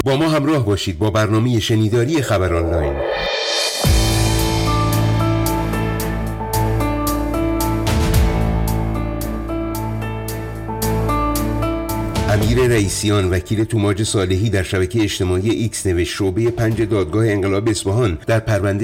با ما همراه باشید با برنامه شنیداری خبر آنلاین. امیر رئیسیان وکیل توماج صالحی در شبکه اجتماعی ایکس نوشت شعبه 5 دادگاه انقلاب اصفهان در پرونده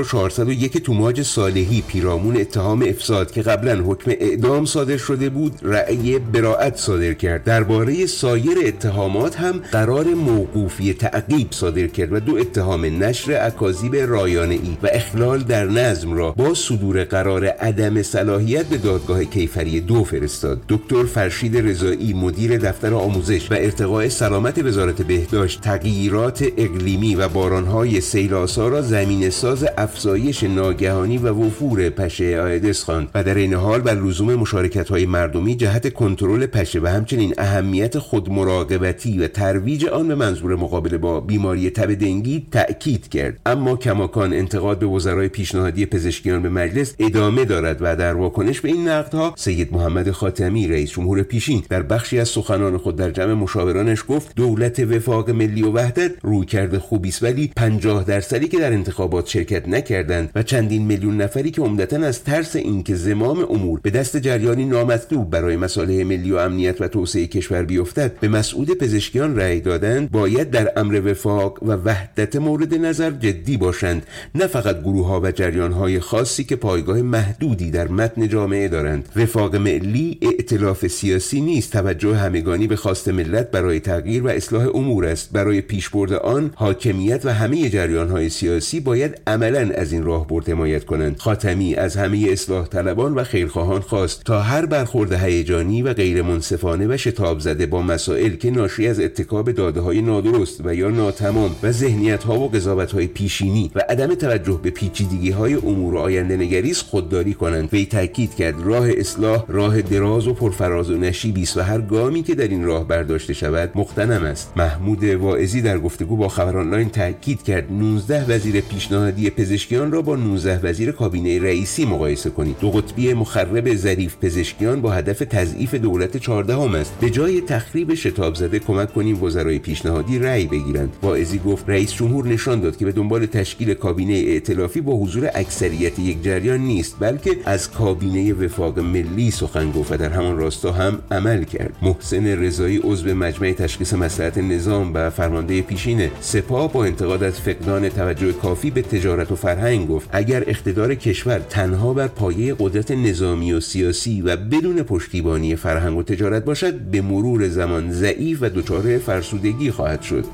1401 توماج صالحی پیرامون اتهام افساد که قبلا حکم اعدام صادر شده بود رأی براءت صادر کرد. درباره سایر اتهامات هم قرار موقوفی تعقیب صادر کرد و 2 اتهام نشر اکاذیب رایانه‌ای و اخلال در نظم را با صدور قرار عدم صلاحیت به دادگاه کیفری 2 فرستاد. دکتر فرشید رضایی مدیر دفتر آموزش و ارتقاء سلامت وزارت بهداشت تغییرات اقلیمی و بارانهای سیل‌آسا را زمینه‌ساز افزایش ناگهانی و وفور پشه آیدس خواند و در این حال بر لزوم مشارکت‌های مردمی جهت کنترل پشه و همچنین اهمیت خودمراقبتی و ترویج آن به منظور مقابله با بیماری تب دنگی تأکید کرد. اما کماکان انتقاد به وزرای پیشنهادی پزشکیان به مجلس ادامه دارد و در واکنش به این نقدها سید محمد خاتمی رئیس جمهور پیشین در بخشی از سخنان خود در جمع مشاورانش گفت دولت وفاق ملی و وحدت رویکرد خوبی است، ولی 50% که در انتخابات شرکت نکردند و چندین میلیون نفری که عمدتاً از ترس اینکه زمام امور به دست جریانی نامطلوب برای مصالح ملی و امنیت و توسعه کشور بیفتد به مسعود پزشکیان رأی دادند باید در امر وفاق و وحدت مورد نظر جدی باشند، نه فقط گروه‌ها و جریان‌های خاصی که پایگاه محدودی در متن جامعه دارند. وفاق ملی ائتلاف سیاسی نیست، توجه همگانی به خواست ملت برای تغییر و اصلاح امور است. برای پیشبرد آن حاکمیت و همه جریان‌های سیاسی باید عملاً از این راهبرد حمایت کنند. خاتمی از همه اصلاح طلبان و خیرخواهان خواست تا هر برخورد هیجانی و غیر منصفانه و شتاب زده با مسائل که ناشی از اتکا به داده‌های نادرست و یا ناتمام و ذهنیت‌ها و قضاوت‌های پیشینی و عدم توجه به پیچیدگی‌های امور آینده نگریست خودداری کنند. وی تاکید کرد راه اصلاح راه دراز و پرفراز و نشیبی است و هر گامی که در این راه برداشته شود مغتنم است. محمود واعظی در گفتگو با خبر آنلاین تاکید کرد 19 وزیر پیشنهادی پزشکیان را با 19 وزیر کابینه رئیسی مقایسه کنید. دو قطبی مخرب ظریف پزشکیان با هدف تضعیف دولت 14 است. به جای تخریب شتاب زده کمک کنیم وزرای پیشنهادی رأی بگیرند. واعظی گفت رئیس جمهور نشان داد که به دنبال تشکیل کابینه ائتلافی با حضور اکثریت یک جریان نیست، بلکه از کابینه وفاق ملی سخن گفت و در همان راستا هم عمل کرد. محسن رضایی عضو مجمع تشخیص مصلحت نظام و فرمانده پیشین سپاه با انتقاد از فقدان توجه کافی به تجارت و فرهنگ گفت اگر اقتدار کشور تنها بر پایه قدرت نظامی و سیاسی و بدون پشتیبانی فرهنگ و تجارت باشد به مرور زمان ضعیف و دچار فرسودگی خواهد شد.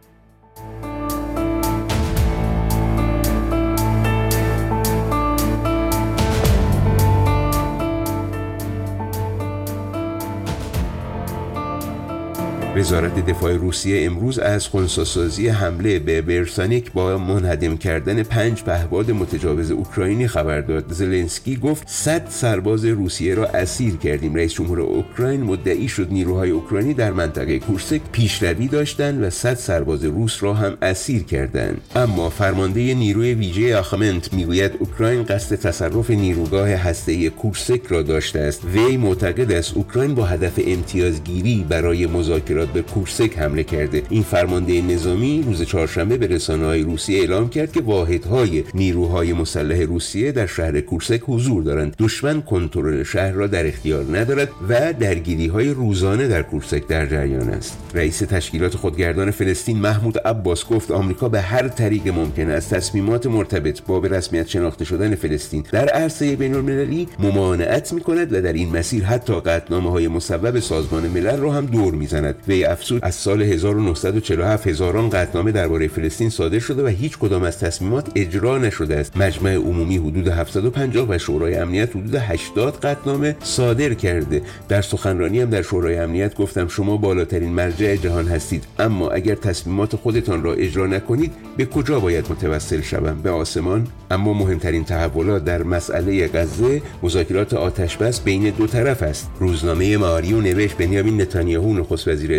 وزارت دفاع روسیه امروز از خنثی‌سازی حمله به برسانیک با منهدم کردن 5 پهپاد متجاوز اوکراینی خبر داد. زلنسکی گفت 100 سرباز روسیه را اسیر کردیم. رئیس جمهور اوکراین مدعی شد نیروهای اوکراینی در منطقه کورسک پیشروی داشتند و 100 سرباز روس را هم اسیر کردند. اما فرمانده نیروی ویژه آخمنت میگوید اوکراین قصد تصرف نیروگاه هسته‌ای کورسک را داشته است. وی معتقد است اوکراین با هدف امتیازگیری برای مذاکرات به کورسک حمله کرده. این فرمانده نظامی روز چهارشنبه به رسانه‌های روسیه اعلام کرد که واحدهای نیروهای مسلح روسیه در شهر کورسک حضور دارند. دشمن کنترل شهر را در اختیار ندارد و درگیری‌های روزانه در کورسک در جریان است. رئیس تشکیلات خودگردان فلسطین محمود عباس گفت آمریکا به هر طریق ممکن از تصمیمات مرتبط با به رسمیت شناخته شدن فلسطین در عرصه بین‌المللی ممانعت می‌کند و در این مسیر حتی قطعنامه‌های مصوب سازمان ملل را هم دور می‌زند. وی افزود از سال 1947 هزاران قطعنامه درباره فلسطین صادر شده و هیچ کدام از تصمیمات اجرا نشده است. مجمع عمومی حدود 750 و شورای امنیت حدود 80 قطعنامه صادر کرده. در سخنرانی هم در شورای امنیت گفتم شما بالاترین مرجع جهان هستید، اما اگر تصمیمات خودتان را اجرا نکنید به کجا باید متوسل شوم؟ به آسمان؟ اما مهمترین تحولات در مسئله غزه مذاکرات آتش‌بس بین دو طرف است. روزنامه معاریو نوشت بنیامین نتانیاهو نخست وزیر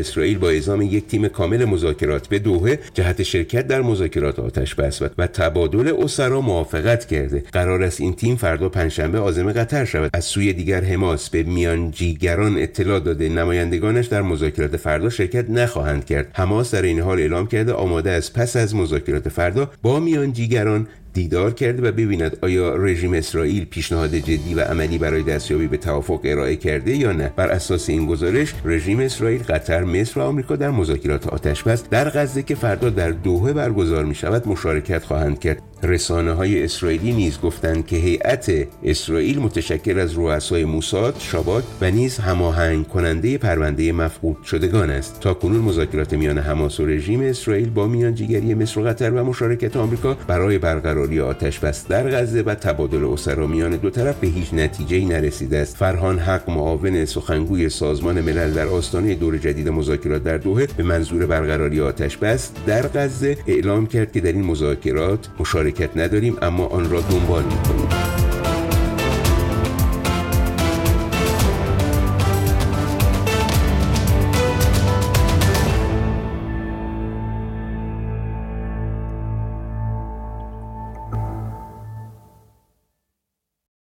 اسرائیل با اعزام یک تیم کامل مذاکرات به دوحه جهت شرکت در مذاکرات آتش‌بس و تبادل اسرا موافقت کرده. قرار است این تیم فردا پنجشنبه عازم قطر شود. از سوی دیگر حماس به میانجیگران اطلاع داده نمایندگانش در مذاکرات فردا شرکت نخواهند کرد. حماس در این حال اعلام کرده آماده است پس از مذاکرات فردا با میانجیگران دیدار کرده و ببیند آیا رژیم اسرائیل پیشنهاد جدی و عملی برای دستیابی به توافق ارائه کرده یا نه. بر اساس این گزارش رژیم اسرائیل، قطر، مصر و آمریکا در مذاکرات آتش‌بس در غزه که فردا در دوحه برگزار می شود مشارکت خواهند کرد. رسانه‌های اسرائیلی نیز گفتند که هیئت اسرائیل متشکل از رؤسای موساد، شاباک و نیز هماهنگ کننده پرونده مفقود شدگان است. تاکنون مذاکرات میان حماس و رژیم اسرائیل با میانجیگری مصر و قطر و مشارکت آمریکا برای برقراری آتش‌بس در غزه و تبادل اسرا میان دو طرف به هیچ نتیجه‌ای نرسیده است. فرهان حق، معاون سخنگوی سازمان ملل در آستانه دور جدید مذاکرات در دوحه به منظور برقراری آتش‌بس در غزه اعلام کرد که در این مذاکرات مشارکت نداریم اما آن را دنبال می‌کنیم.